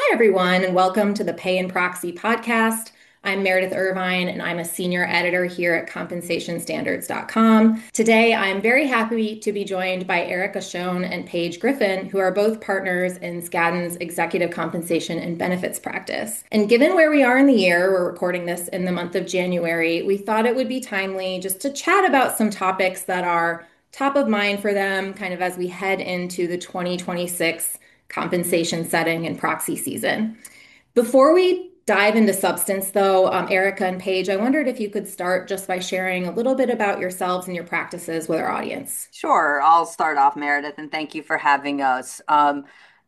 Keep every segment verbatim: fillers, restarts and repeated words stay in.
Hi, everyone, and welcome to the Pay and Proxy podcast. I'm Meredith Irvine, and I'm a senior editor here at compensation standards dot com. Today, I'm very happy to be joined by Erica Schoen and Paige Griffin, who are both partners in Skadden's executive compensation and benefits practice. And given where we are in the year, we're recording this in the month of January, we thought it would be timely just to chat about some topics that are top of mind for them, kind of as we head into the twenty twenty-six compensation setting and proxy season. Before we dive into substance, though, um, Erica and Paige, I wondered if you could start just by sharing a little bit about yourselves and your practices with our audience. Sure, I'll start off, Meredith, and thank you for having us. Um,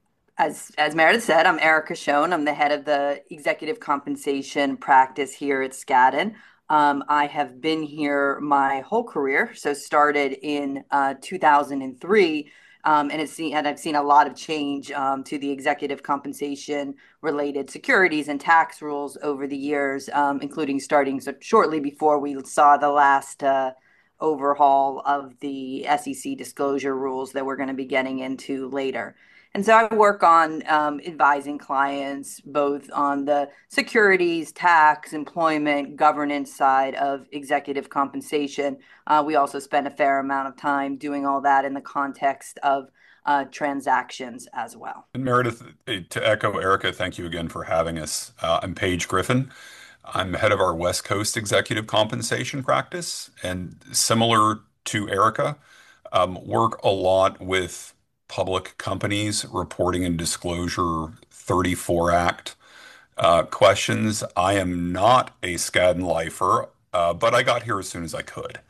as as Meredith said, I'm Erica Schoen. I'm the head of the executive compensation practice here at Skadden. Um, I have been here my whole career, so started in uh, two thousand three, um, and it's seen, and I've seen a lot of change um, to the executive compensation related securities and tax rules over the years, um, including starting so shortly before we saw the last. Uh, overhaul of the S E C disclosure rules that we're going to be getting into later. And so I work on um, advising clients both on the securities, tax, employment, governance side of executive compensation. Uh, we also spend a fair amount of time doing all that in the context of uh, transactions as well. And Meredith, eh, to echo Erica, thank you again for having us. Uh, I'm Paige Griffin. I'm head of our West Coast executive compensation practice, and similar to Erica, um, work a lot with public companies reporting and disclosure thirty-four Act uh, questions. I am not a Skadden lifer, uh, but I got here as soon as I could.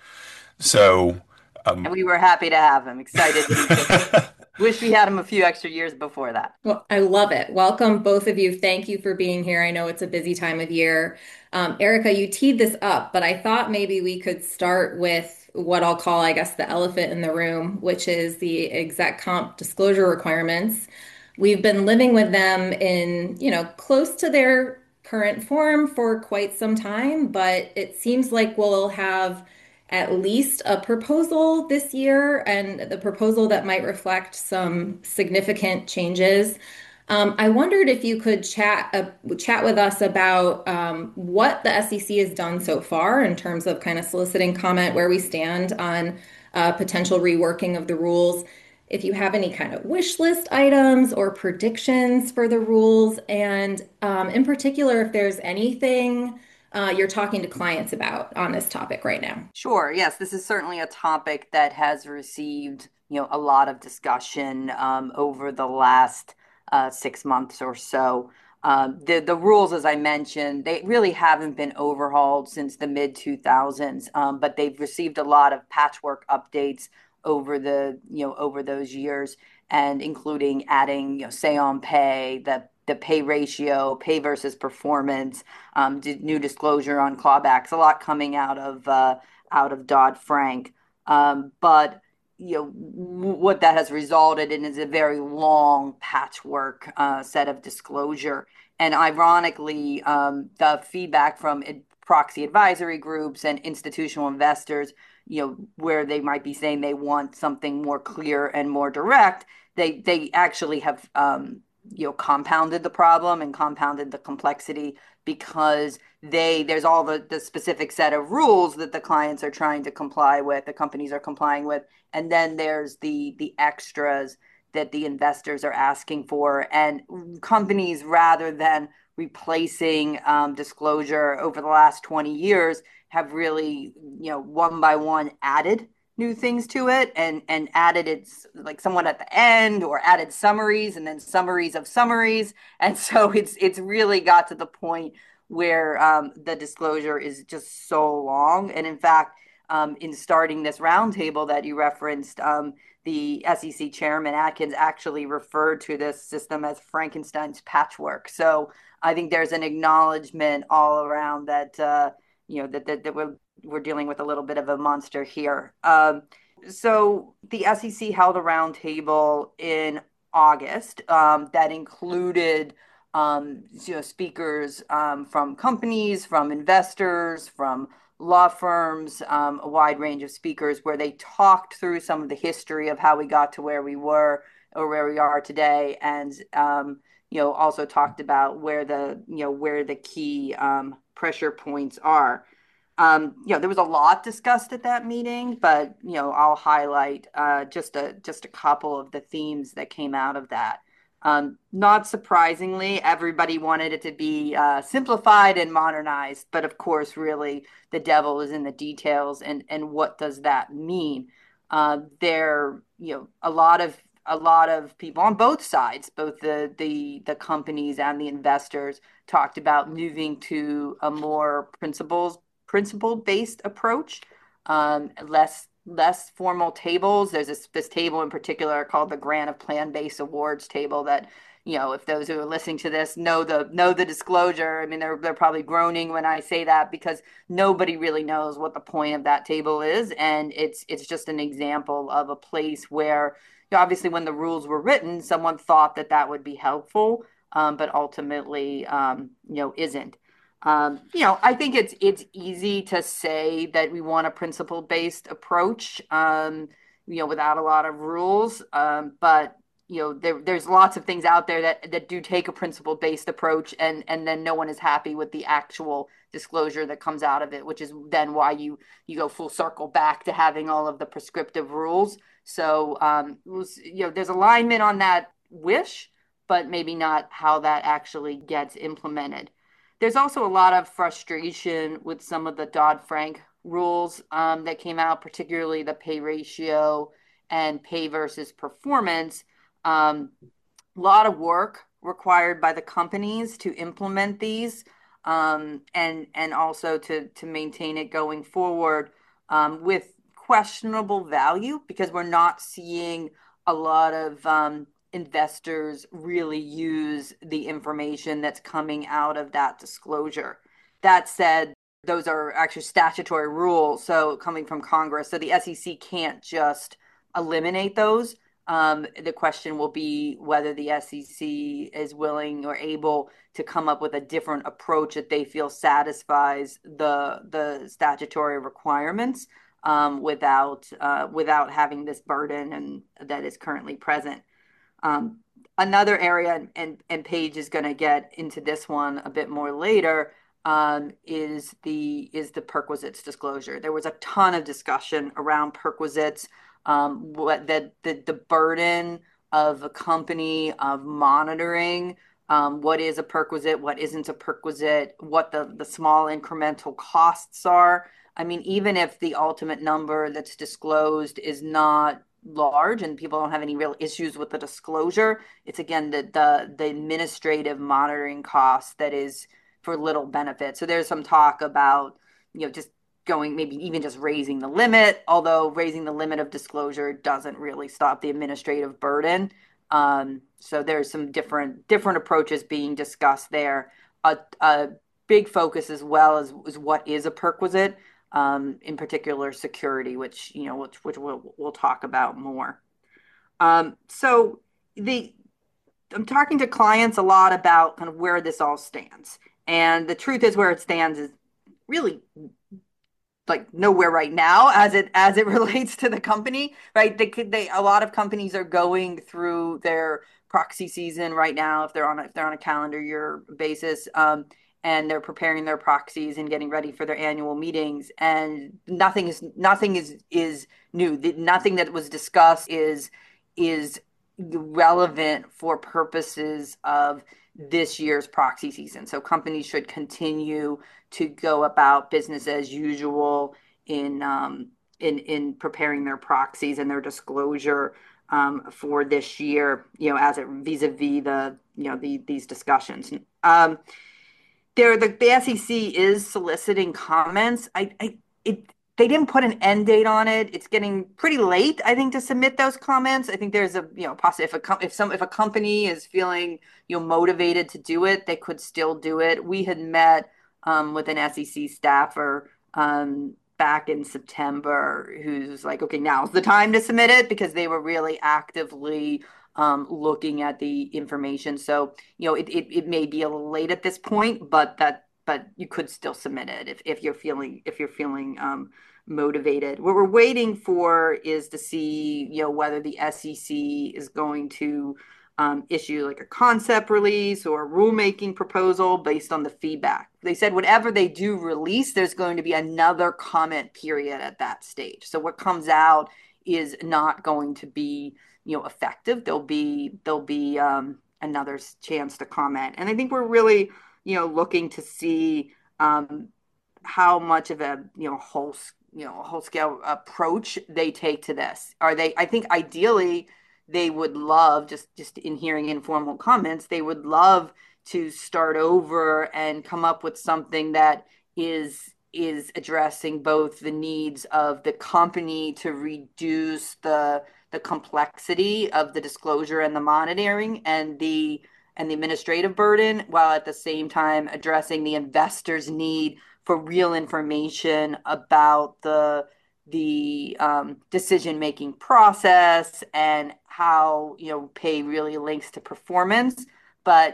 So, And um, we were happy to have him. Excited. To wish we had him a few extra years before that. Well, I love it. Welcome, both of you. Thank you for being here. I know it's a busy time of year. Um, Erica, you teed this up, but I thought maybe we could start with what I'll call, I guess, the elephant in the room, which is the exec comp disclosure requirements. We've been living with them in, you know, close to their current form for quite some time, but it seems like we'll have at least a proposal this year, and the proposal that might reflect some significant changes. Um, I wondered if you could chat uh, chat with us about um, what the S E C has done so far in terms of kind of soliciting comment, where we stand on uh, potential reworking of the rules. If you have any kind of wish list items or predictions for the rules, and um, in particular, if there's anything uh, you're talking to clients about on this topic right now. Sure. Yes, this is certainly a topic that has received, you know, a lot of discussion um, over the last uh, six months or so. Um, the the rules, as I mentioned, they really haven't been overhauled since the mid two thousands, um, but they've received a lot of patchwork updates over the, you know, over those years, and including adding, you know, say on pay, the the pay ratio, pay versus performance, um, new disclosure on clawbacks, a lot coming out of uh, out of Dodd-Frank. Um, but you know what that has resulted in is a very long patchwork uh, set of disclosure. And ironically, um, the feedback from ad- proxy advisory groups and institutional investors, you know, where they might be saying they want something more clear and more direct, they they actually have um, you know compounded the problem and compounded the complexity because they there's all the the specific set of rules that the clients are trying to comply with, the companies are complying with, and then there's the the extras that the investors are asking for. And companies, rather than replacing um, disclosure over the last twenty years, have really, you know, one by one added new things to it, and and added it like somewhat at the end, or added summaries and then summaries of summaries. And so it's it's really got to the point where um, the disclosure is just so long. And in fact, um, in starting this roundtable that you referenced, um, the S E C chairman Atkins actually referred to this system as Frankenstein's patchwork. So I think there's an acknowledgement all around that uh, you know that, that that we're we're dealing with a little bit of a monster here. Um, so the S E C held a roundtable in August um, that included um, you know, speakers um, from companies, from investors, from law firms, um, a wide range of speakers, where they talked through some of the history of how we got to where we were or where we are today, and um, you know, also talked about where the, you know, where the key um, pressure points are. Um, you know, there was a lot discussed at that meeting, but you know, I'll highlight uh, just a just a couple of the themes that came out of that. Um, not surprisingly, everybody wanted it to be uh, simplified and modernized, but of course, really, the devil is in the details, and and what does that mean? Uh, there, you know, a lot of a lot of people on both sides, both the the the companies and the investors, talked about moving to a more principles principle based approach, um, less less formal tables. There's this, this table in particular called the Grant of Plan Based Awards table that, you know, if those who are listening to this know the know the disclosure, I mean, they're they're probably groaning when I say that because nobody really knows what the point of that table is, and it's it's just an example of a place where, you know, obviously when the rules were written, someone thought that that would be helpful, um, but ultimately, um, you know, isn't. Um, you know, I think it's it's easy to say that we want a principle-based approach, um, you know, without a lot of rules. Um, but you know, there there's lots of things out there that that do take a principle-based approach, and and then no one is happy with the actual disclosure that comes out of it, which is then why you you go full circle back to having all of the prescriptive rules. So, um, you know, there's alignment on that wish, but maybe not how that actually gets implemented. There's also a lot of frustration with some of the Dodd-Frank rules um, that came out, particularly the pay ratio and pay versus performance. Um, a lot of work required by the companies to implement these, um, and and also to to maintain it going forward, um, with questionable value because we're not seeing a lot of um, investors really use the information that's coming out of that disclosure. That said, those are actually statutory rules, so coming from Congress, so the S E C can't just eliminate those. Um, the question will be whether the S E C is willing or able to come up with a different approach that they feel satisfies the the statutory requirements, um, without uh, without having this burden and that is currently present. Um, another area, and and Paige is going to get into this one a bit more later, um, is the is the perquisites disclosure. There was a ton of discussion around perquisites, um, what that the the burden of a company of monitoring, um, what is a perquisite, what isn't a perquisite, what the the small incremental costs are. I mean, even if the ultimate number that's disclosed is not large and people don't have any real issues with the disclosure, it's again the the, the administrative monitoring cost that is for little benefit. So there's some talk about, you know, just going, maybe even just raising the limit, although raising the limit of disclosure doesn't really stop the administrative burden. Um, so there's some different different approaches being discussed there. A, a big focus as well is, is what is a perquisite, um, in particular security, which, you know, which, which we'll, we'll talk about more. Um, so the I'm talking to clients a lot about kind of where this all stands. And the truth is where it stands is really like nowhere right now as it as it relates to the company, right? They could they a lot of companies are going through their proxy season right now if they're on a, if they're on a calendar year basis, um, and they're preparing their proxies and getting ready for their annual meetings, and nothing is nothing is is new. The, nothing that was discussed is is relevant for purposes of this year's proxy season. So companies should continue to go about business as usual in um, in in preparing their proxies and their disclosure, um, for this year. You know, as it vis-a-vis the you know the these discussions. Um, there, the, the S E C is soliciting comments. I, I it they didn't put an end date on it. It's getting pretty late, I think, to submit those comments. I think there's a, you know, possibly if a if some if a company is feeling, you know, motivated to do it, they could still do it. We had met um, with an S E C staffer um, back in September who's like, okay, now's the time to submit it because they were really actively um, looking at the information. So, you know, it, it, it may be a little late at this point, but that but you could still submit it if, if you're feeling if you're feeling um, motivated. What we're waiting for is to see, you know, whether the S E C is going to um, issue like a concept release or a rulemaking proposal based on the feedback. They said whatever they do release, there's going to be another comment period at that stage. So what comes out is not going to be, you know, effective. There'll be there'll be um, another chance to comment, and I think we're really, you know, looking to see um, how much of a, you know, whole you know whole scale approach they take to this. Are they? I think ideally they would love, just just in hearing informal comments, they would love to start over and come up with something that is is addressing both the needs of the company to reduce the the complexity of the disclosure and the monitoring and the and the administrative burden, while at the same time addressing the investor's need for real information about the the um, decision making process and how, you know, pay really links to performance. But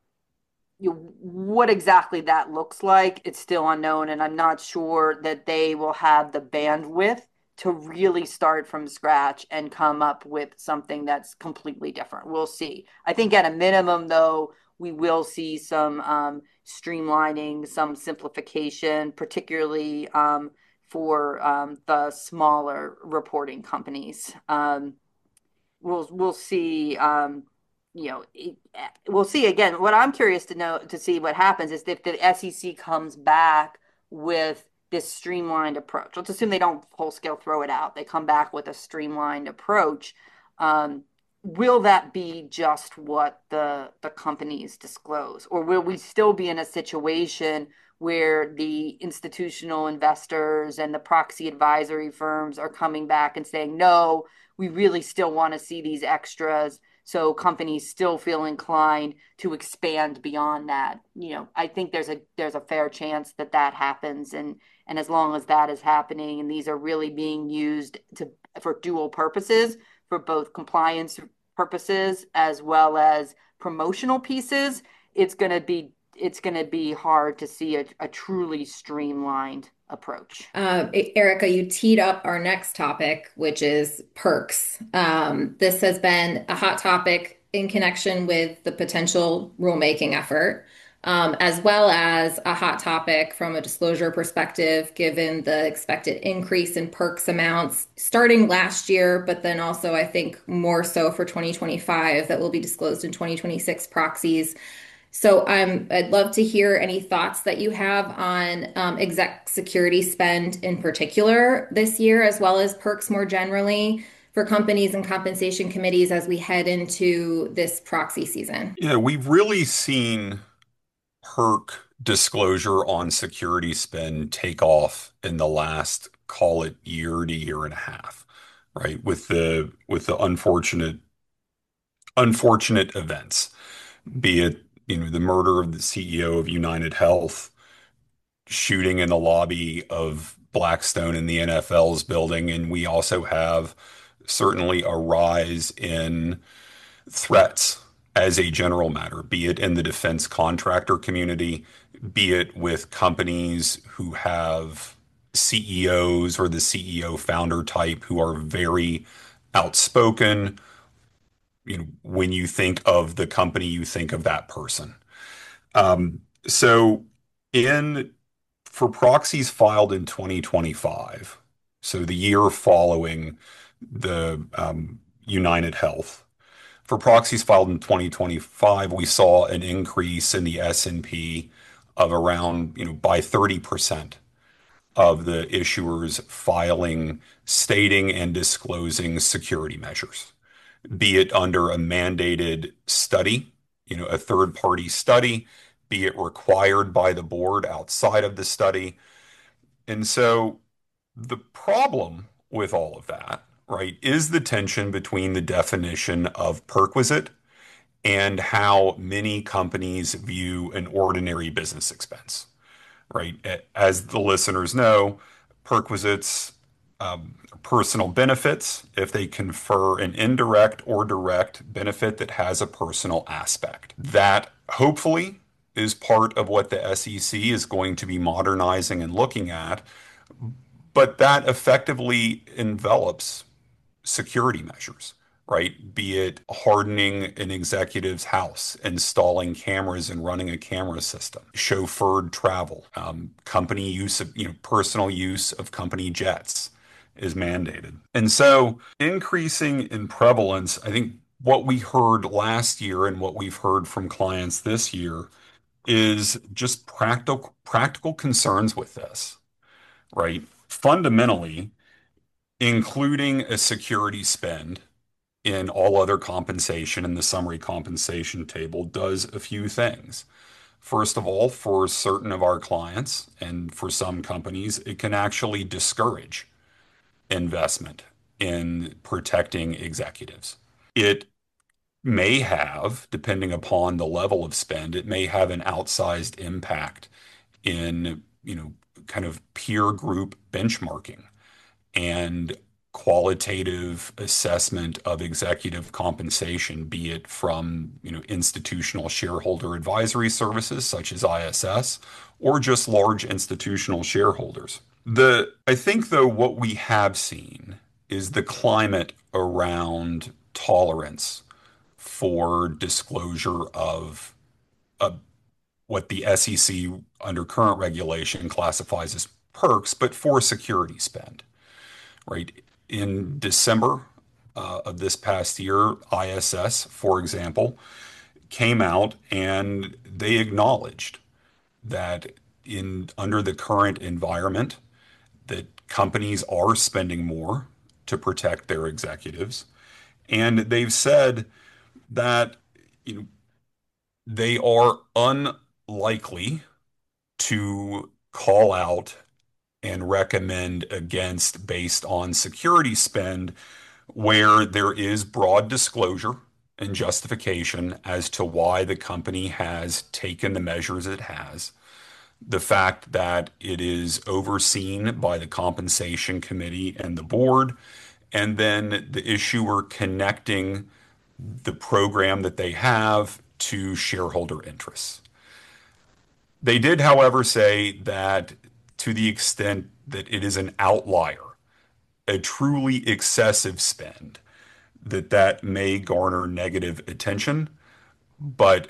you know, what exactly that looks like, it's still unknown, and I'm not sure that they will have the bandwidth to really start from scratch and come up with something that's completely different. We'll see. I think at a minimum, though, we will see some um, streamlining, some simplification, particularly um, for um, the smaller reporting companies. Um, we'll we'll see. Um, you know, it, we'll see again. What I'm curious to know to see what happens is if the S E C comes back with this streamlined approach. Let's assume they don't full scale throw it out. They come back with a streamlined approach. Um, will that be just what the the companies disclose, or will we still be in a situation where the institutional investors and the proxy advisory firms are coming back and saying, no, we really still want to see these extras, so companies still feel inclined to expand beyond that? You know, I think there's a there's a fair chance that that happens, and and as long as that is happening and these are really being used to for dual purposes, for both compliance purposes as well as promotional pieces, it's going to be it's going to be hard to see a, a truly streamlined approach. Uh, Erica, you teed up our next topic, which is perks. Um, this has been a hot topic in connection with the potential rulemaking effort, um, as well as a hot topic from a disclosure perspective, given the expected increase in perks amounts starting last year, but then also I think more so for twenty twenty-five that will be disclosed in twenty twenty-six proxies. So I'm, I'd love to hear any thoughts that you have on um, exec security spend in particular this year, as well as perks more generally for companies and compensation committees as we head into this proxy season. Yeah, we've really seen perk disclosure on security spend take off in the last, call it year to year and a half, right? With the with the unfortunate unfortunate events, be it, you know, the murder of the C E O of United Health, shooting in the lobby of Blackstone in the N F L's building, and we also have certainly a rise in threats as a general matter, be it in the defense contractor community, be it with companies who have C E Os or the C E O founder type who are very outspoken. You know, when you think of the company, you think of that person. Um, so in for proxies filed in twenty twenty-five, so the year following the um, United Health, for proxies filed in twenty twenty-five, we saw an increase in the S and P of around, you know, by thirty percent of the issuers filing, stating and disclosing security measures, be it under a mandated study, you know, a third party study, be it required by the board outside of the study. And so the problem with all of that, right, is the tension between the definition of perquisite and how many companies view an ordinary business expense, right? As the listeners know, perquisites, um, personal benefits if they confer an indirect or direct benefit that has a personal aspect. That hopefully is part of what the S E C is going to be modernizing and looking at, but that effectively envelops security measures, right? Be it hardening an executive's house, installing cameras and running a camera system, chauffeured travel, um, company use of, you know, personal use of company jets is mandated. And so increasing in prevalence, I think what we heard last year and what we've heard from clients this year is just practical practical concerns with this, right? Fundamentally, including a security spend in all other compensation in the summary compensation table does a few things. First of all, for certain of our clients and for some companies, it can actually discourage investment in protecting executives. It may have, depending upon the level of spend, it may have an outsized impact in, you know, kind of peer group benchmarking and qualitative assessment of executive compensation, be it from, you know, institutional shareholder advisory services such as I S S or just large institutional shareholders. The I think though what we have seen is the climate around tolerance for disclosure of uh, what the S E C under current regulation classifies as perks, but for security spend, right? In December uh, of this past year, I S S, for example, came out and they acknowledged that in under the current environment, that companies are spending more to protect their executives, and they've said that you know they are unlikely to call out and recommend against based on security spend where there is broad disclosure and justification as to why the company has taken the measures it has. The fact that it is overseen by the compensation committee and the board, and then the issuer connecting the program that they have to shareholder interests. They did, however, say that to the extent that it is an outlier, a truly excessive spend, that that may garner negative attention, but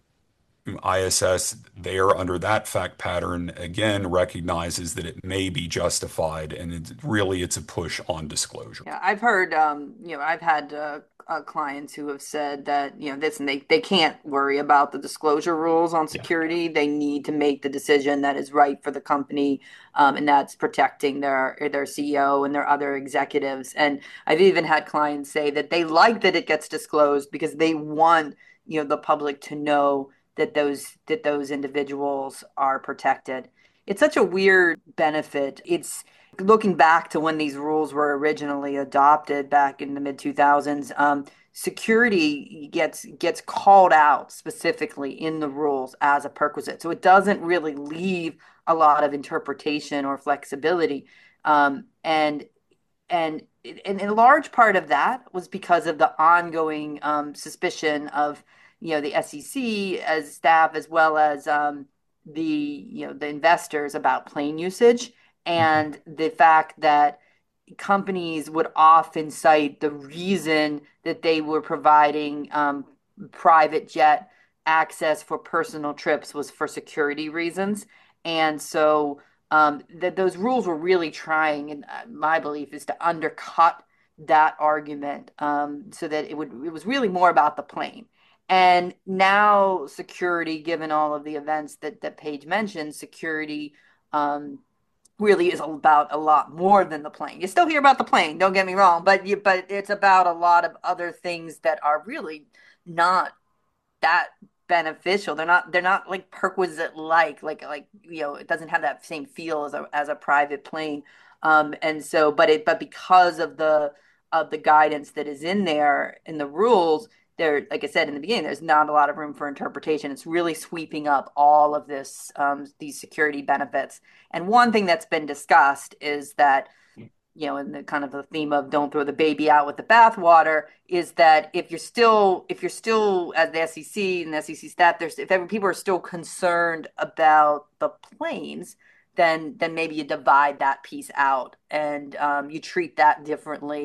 I S S there under that fact pattern again recognizes that it may be justified and it's really it's a push on disclosure. Yeah, I've heard, um, you know, I've had uh, uh, clients who have said that, you know, this and they, they can't worry about the disclosure rules on Yeah. security. They need to make the decision that is right for the company, um, and that's protecting their their C E O and their other executives. And I've even had clients say that they like that it gets disclosed because they want, you know, the public to know that those that those individuals are protected. It's such a weird benefit. It's looking back to when these rules were originally adopted back in the mid two thousands, um, security gets gets called out specifically in the rules as a perquisite. So it doesn't really leave a lot of interpretation or flexibility. Um, and and and a large part of that was because of the ongoing um, suspicion of, you know, the S E C as staff as well as um, the, you know, the investors about plane usage Mhm. and the fact that companies would often cite the reason that they were providing um, private jet access for personal trips was for security reasons. And so um, that those rules were really trying, and uh, my belief is to undercut that argument um, so that it would it was really more about the plane. And now security, given all of the events that that Paige mentioned, security um, really is about a lot more than the plane. You still hear about the plane, don't get me wrong, but you but it's about a lot of other things that are really not that beneficial. They're not they're not like perquisite like like like you know, it doesn't have that same feel as a as a private plane. Um and so but it but because of the of the guidance that is in there in the rules, there, like I said in the beginning, there's not a lot of room for interpretation. It's really sweeping up all of this um these security benefits. And one thing that's been discussed is that, you know, in the kind of the theme of don't throw the baby out with the bathwater, is that if you're still if you're still at the S E C and the S E C staff, there's if ever people are still concerned about the planes, then then maybe you divide that piece out and um, you treat that differently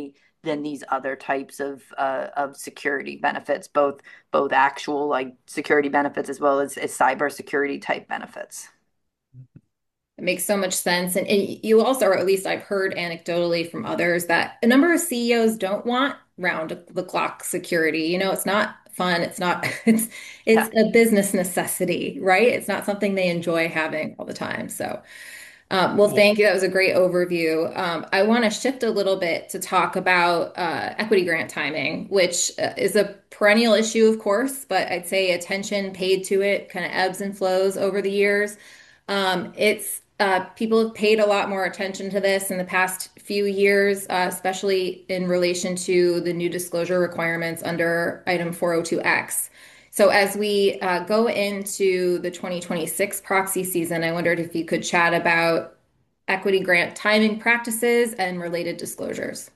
than these other types of uh, of security benefits, both both actual like security benefits as well as, as cyber security type benefits. It makes so much sense. And, and you also, or at least I've heard anecdotally from others, that a number of C E Os don't want round the clock security. You know, it's not fun. It's not, it's it's Yeah. a business necessity, right? It's not something they enjoy having all the time. So um, well, Yeah. thank you. That was a great overview. Um, I want to shift a little bit to talk about uh, equity grant timing, which uh, is a perennial issue, of course, but I'd say attention paid to it kind of ebbs and flows over the years. Um, it's uh, People have paid a lot more attention to this in the past few years, uh, especially in relation to the new disclosure requirements under Item four oh two X. So as we uh, go into the twenty twenty-six proxy season, I wondered if you could chat about equity grant timing practices and related disclosures.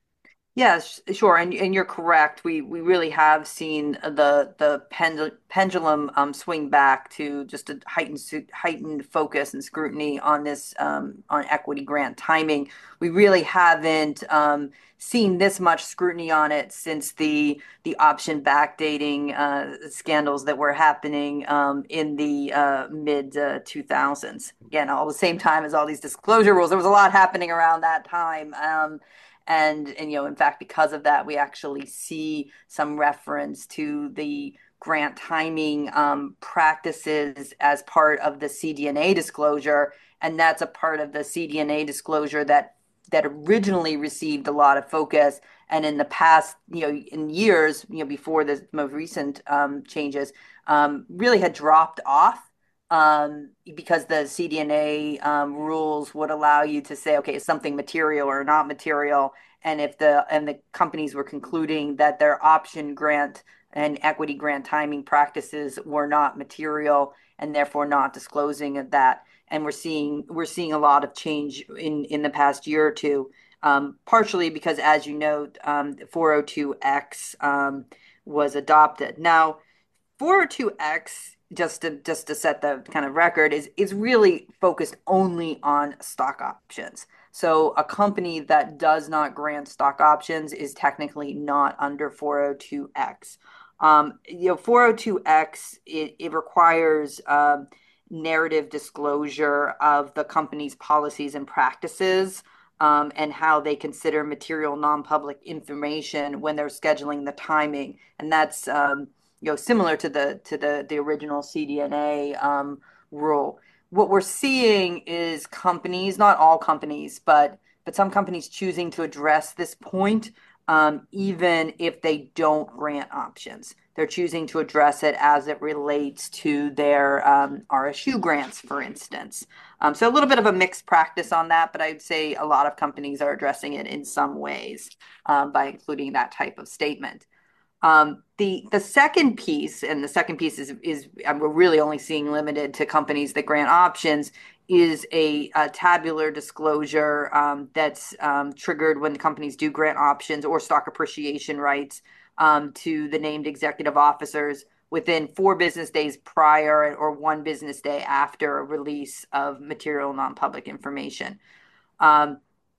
Yes, sure, and and you're correct. We we really have seen the the pendul pendulum um, swing back to just a heightened su- heightened focus and scrutiny on this um, on equity grant timing. We really haven't um, seen this much scrutiny on it since the the option backdating uh, scandals that were happening um, in the uh, mid uh, two thousands. Again, all the same time as all these disclosure rules, there was a lot happening around that time. Um, and, and, you know, in fact, because of that, we actually see some reference to the grant timing um, practices as part of the C D N A disclosure. And that's a part of the C D N A disclosure that that originally received a lot of focus. And in the past, you know, in years, you know, before the most recent um, changes, um, really had dropped off um, because the C D N A um, rules would allow you to say, okay, is something material or not material? And if the and the companies were concluding that their option grant and equity grant timing practices were not material and therefore not disclosing of that. And we're seeing we're seeing a lot of change in in the past year or two, um, partially because, as you know, um, four oh two X um, was adopted. Now, four oh two X, just to just to set the kind of record, is is really focused only on stock options. So a company that does not grant stock options is technically not under four oh two X. Um, you know, four oh two X, it, it requires um, narrative disclosure of the company's policies and practices, um, and how they consider material non-public information when they're scheduling the timing. And that's um, you know, similar to the to the the original C D N A um, rule. What we're seeing is companies, not all companies, but but some companies choosing to address this point, um, even if they don't grant options. They're choosing to address it as it relates to their um, R S U grants, for instance. Um, so a little bit of a mixed practice on that, but I'd say a lot of companies are addressing it in some ways um, by including that type of statement. Um, the the second piece, and the second piece is is we're really only seeing limited to companies that grant options, is a, a tabular disclosure um, that's um, triggered when the companies do grant options or stock appreciation rights um, to the named executive officers within four business days prior or one business day after a release of material non-public information. Um,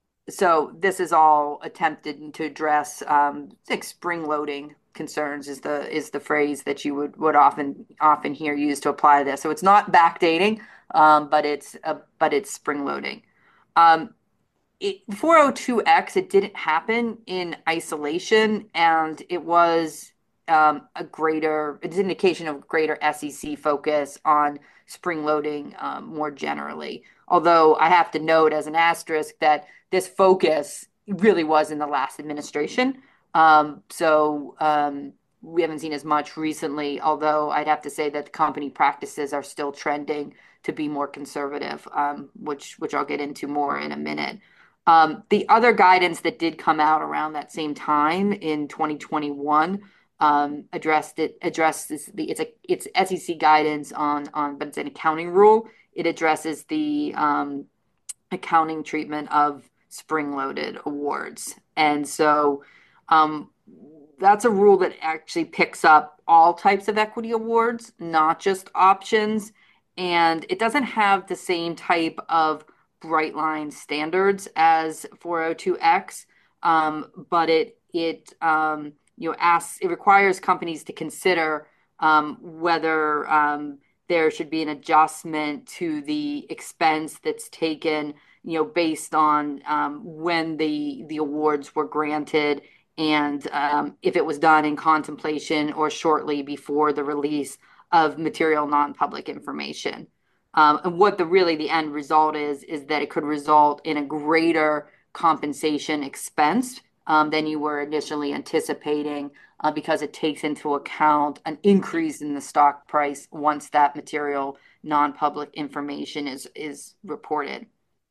so this is all attempted to address um, like spring loading concerns is the is the phrase that you would would often often hear used to apply this. So it's not backdating, um, but it's uh, but it's spring loading. Um, it, four oh two X, it didn't happen in isolation, and it was um, a greater, it's an indication of greater S E C focus on spring loading um, more generally. Although I have to note as an asterisk that this focus really was in the last administration. Um, so um, we haven't seen as much recently, although I'd have to say that the company practices are still trending to be more conservative, um, which which I'll get into more in a minute. Um, the other guidance that did come out around that same time in twenty twenty-one um, addressed it addresses the it's a it's S E C guidance on on but it's an accounting rule. It addresses the um, accounting treatment of spring-loaded awards, and so um, that's a rule that actually picks up all types of equity awards, not just options, and it doesn't have the same type of bright line standards as four oh two X. um, but it it um, you know asks it requires companies to consider um, whether um, there should be an adjustment to the expense that's taken, you know, based on um, when the the awards were granted and um, if it was done in contemplation or shortly before the release of material non-public information. Um, and what the really the end result is is that it could result in a greater compensation expense um, than you were initially anticipating uh, because it takes into account an increase in the stock price once that material non-public information is is reported.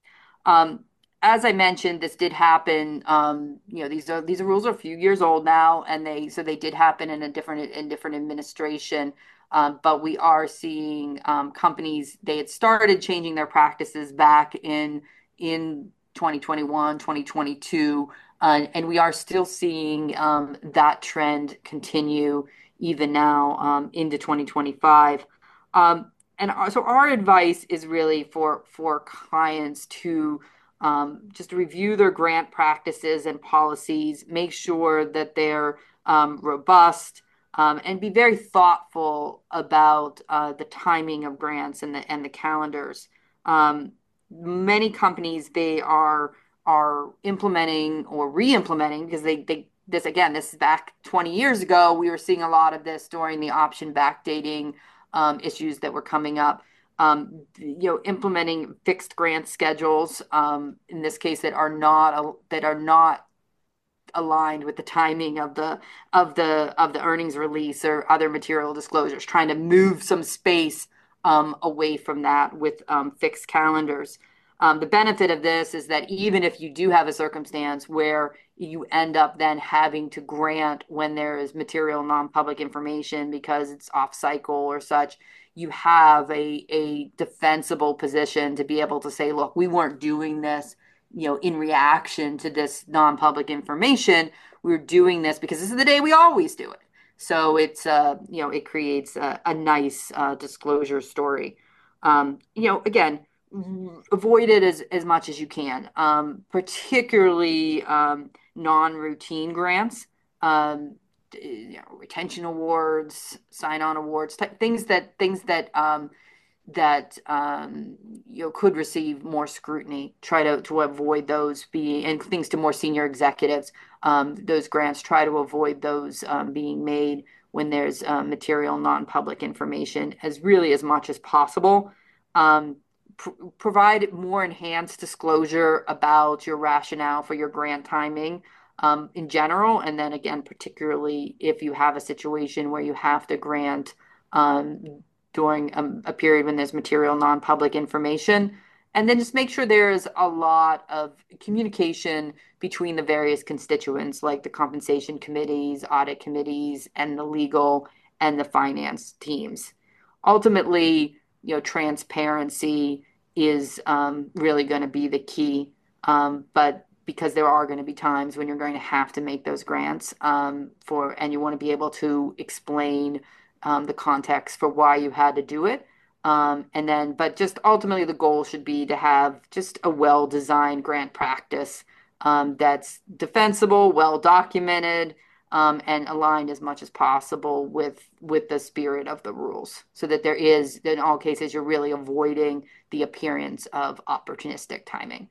Um, as I mentioned, this did happen. Um, you know, these are these rules are a few years old now, and they so they did happen in a different in different administration. Um, but we are seeing um, companies they had started changing their practices back in in twenty twenty-one, twenty twenty-two, uh, and we are still seeing um, that trend continue even now um, into twenty twenty-five. Um, and our- so our advice is really for for clients to um, just review their grant practices and policies, make sure that they're um, robust, um, and be very thoughtful about uh, the timing of grants and the and the calendars. Um, Many companies they are are implementing or re-implementing because they they this again this is back twenty years ago. We were seeing a lot of this during the option backdating um, issues that were coming up. Um, you know, implementing fixed grant schedules um, in this case that are not that are not aligned with the timing of the of the of the earnings release or other material disclosures, trying to move some space um, away from that with um, fixed calendars. Um, the benefit of this is that even if you do have a circumstance where you end up then having to grant when there is material non-public information because it's off cycle or such, you have a, a defensible position to be able to say, look, we weren't doing this you know, in reaction to this non-public information. We're doing this because this is the day we always do it. So it's, uh, you know, it creates a, a nice uh, disclosure story. Um, you know, again, avoid it as, as much as you can, um, particularly um, non-routine grants, um, you know, retention awards, sign-on awards, type, things that things that um, that um, you know could receive more scrutiny. Try to to avoid those being and things to more senior executives. Um, those grants try to avoid those um, being made when there's uh, material non-public information as really as much as possible. Um, pr provide more enhanced disclosure about your rationale for your grant timing um, in general, and then again, particularly if you have a situation where you have to grant um, during a, a period when there's material non-public information. And then just make sure there's a lot of communication between the various constituents, like the compensation committees, audit committees, and the legal and the finance teams. Ultimately, you know, transparency is um, really going to be the key. Um, but because there are going to be times when you're going to have to make those grants um, for, and you want to be able to explain um, the context for why you had to do it. Um, and then, but just ultimately, the goal should be to have just a well-designed grant practice um, that's defensible, well documented, um, and aligned as much as possible with with the spirit of the rules, so that there is, in all cases, you're really avoiding the appearance of opportunistic timing.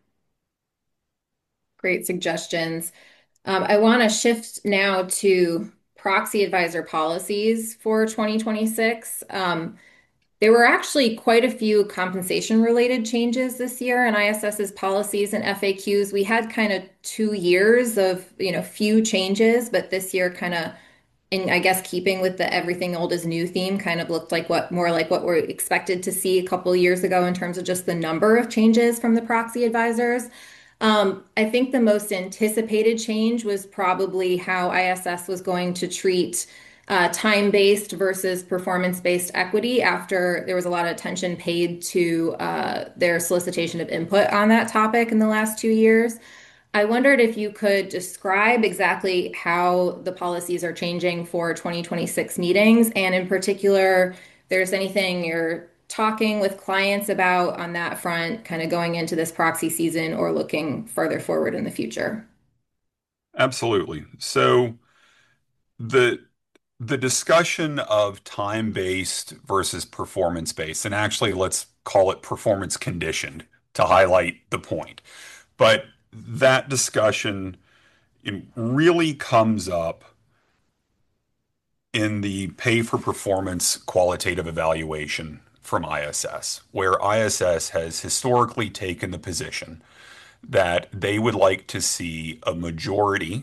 Great suggestions. Um, I want to shift now to proxy advisor policies for twenty twenty-six. Um, there were actually quite a few compensation related changes this year in ISS's policies and F A Qs. We had kind of two years of, you know, few changes, but this year kind of, in I guess keeping with the everything old is new theme, kind of looked like what more like what we're expected to see a couple of years ago in terms of just the number of changes from the proxy advisors. Um, I think the most anticipated change was probably how I S S was going to treat uh, time-based versus performance-based equity after there was a lot of attention paid to uh, their solicitation of input on that topic in the last two years. I wondered if you could describe exactly how the policies are changing for twenty twenty-six meetings, and in particular, if there's anything you're talking with clients about on that front, kind of going into this proxy season or looking further forward in the future. Absolutely. So the the discussion of time-based versus performance-based, and actually let's call it performance conditioned to highlight the point. But that discussion it really comes up in the pay for performance qualitative evaluation from I S S, where I S S has historically taken the position that they would like to see a majority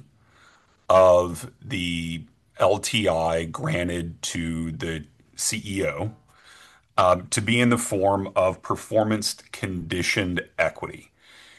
of the L T I granted to the C E O um, to be in the form of performance conditioned equity,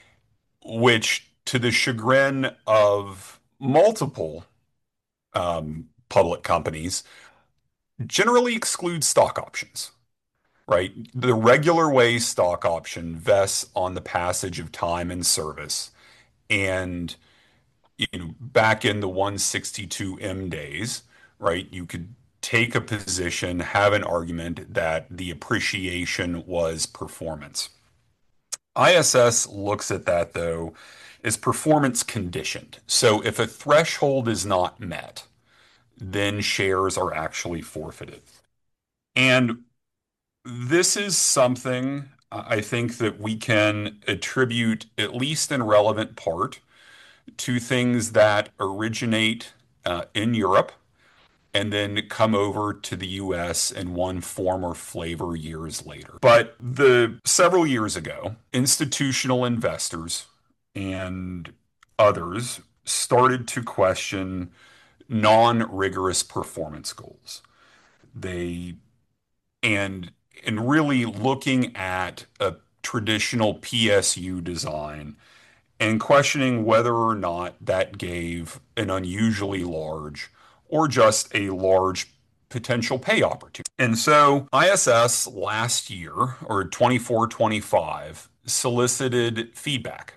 which, to the chagrin of multiple um, public companies, generally excludes stock options. Right? The regular way stock option vests on the passage of time and service. And you know, back in the one sixty-two M days, right, you could take a position, have an argument that the appreciation was performance. I S S looks at that though as performance conditioned. So if a threshold is not met, then shares are actually forfeited. And this is something I think that we can attribute, at least in relevant part, to things that originate uh, in Europe and then come over to the U S in one form or flavor years later. But the several years ago, institutional investors and others started to question non-rigorous performance goals. They and and really looking at a traditional P S U design and questioning whether or not that gave an unusually large or just a large potential pay opportunity. And so I S S last year, or twenty-four twenty-five, solicited feedback,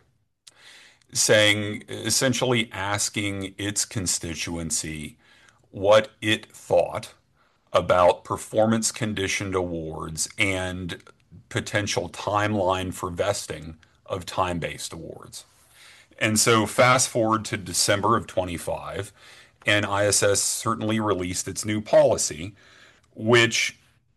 saying essentially asking its constituency what it thought about performance conditioned awards and potential timeline for vesting of time-based awards. And so fast forward to December of twenty-five, and I S S certainly released its new policy, which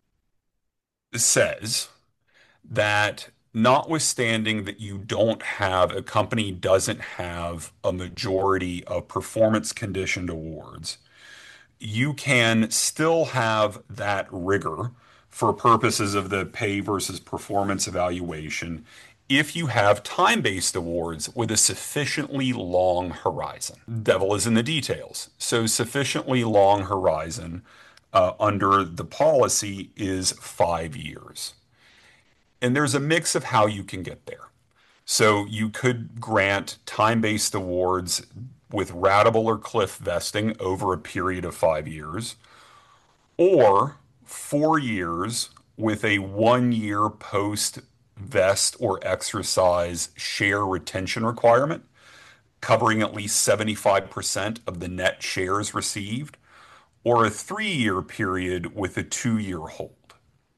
says that notwithstanding that you don't have, a company doesn't have a majority of performance conditioned awards, you can still have that rigor for purposes of the pay versus performance evaluation if you have time-based awards with a sufficiently long horizon. Devil is in the details. So sufficiently long horizon uh, under the policy is five years. And there's a mix of how you can get there. So you could grant time-based awards with ratable or cliff vesting over a period of five years, or four years with a one-year post-vest or exercise share retention requirement, covering at least seventy-five percent of the net shares received, or a three-year period with a two-year hold.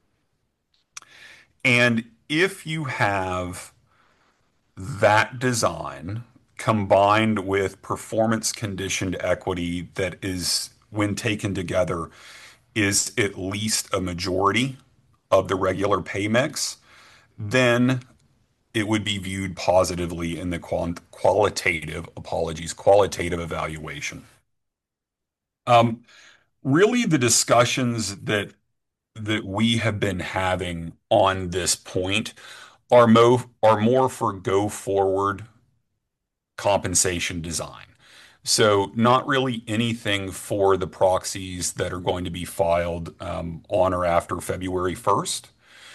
And if you have that design combined with performance conditioned equity that is, when taken together, is at least a majority of the regular pay mix, then it would be viewed positively in the quant qualitative, apologies, qualitative evaluation. Um, really, the discussions that that we have been having on this point are mo are more for go forward compensation design. So not really anything for the proxies that are going to be filed um, on or after February first.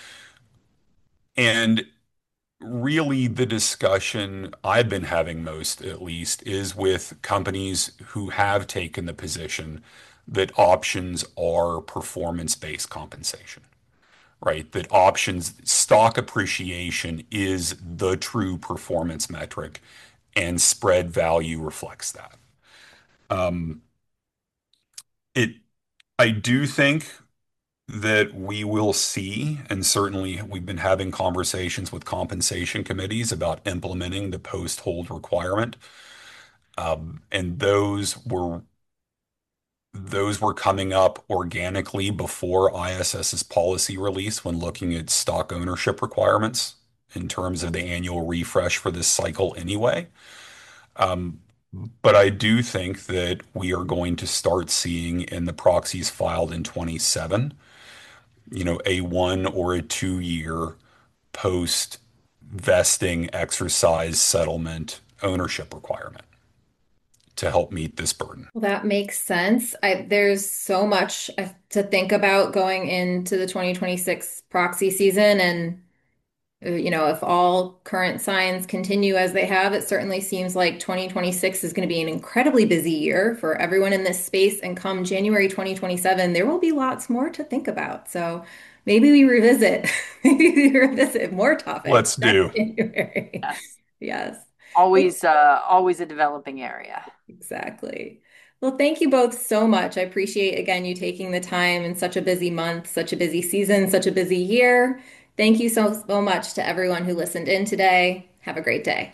And really the discussion I've been having most, at least, is with companies who have taken the position that options are performance-based compensation, right? That options, stock appreciation is the true performance metric, and spread value reflects that. Um, it, I do think that we will see, and certainly we've been having conversations with compensation committees about implementing the post-hold requirement. Um, and those were those were coming up organically before ISS's policy release when looking at stock ownership requirements in terms of the annual refresh for this cycle anyway. Um, but I do think that we are going to start seeing in the proxies filed in twenty-seven, you know, a one or a two year post vesting exercise settlement ownership requirement to help meet this burden. Well, that makes sense. I, there's so much uh, to think about going into the twenty twenty-six proxy season. And, uh, you know, if all current signs continue as they have, it certainly seems like twenty twenty-six is going to be an incredibly busy year for everyone in this space. And come January twenty twenty-seven, there will be lots more to think about. So maybe we revisit, maybe we revisit more topics Let's next do. January. Yes. Yes. Always, uh, always a developing area. Exactly. Well, thank you both so much. I appreciate, again, you taking the time in such a busy month, such a busy season, such a busy year. Thank you so, so much to everyone who listened in today. Have a great day.